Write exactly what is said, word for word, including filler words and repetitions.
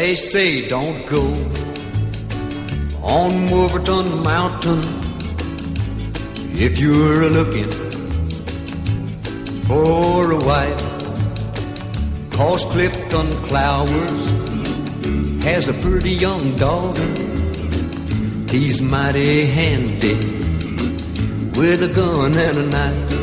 They say don't go on Wolverton Mountain if you're looking for a wife, 'cause Clifton Clowers has a pretty young daughter. He's mighty handy with a gun and a knife.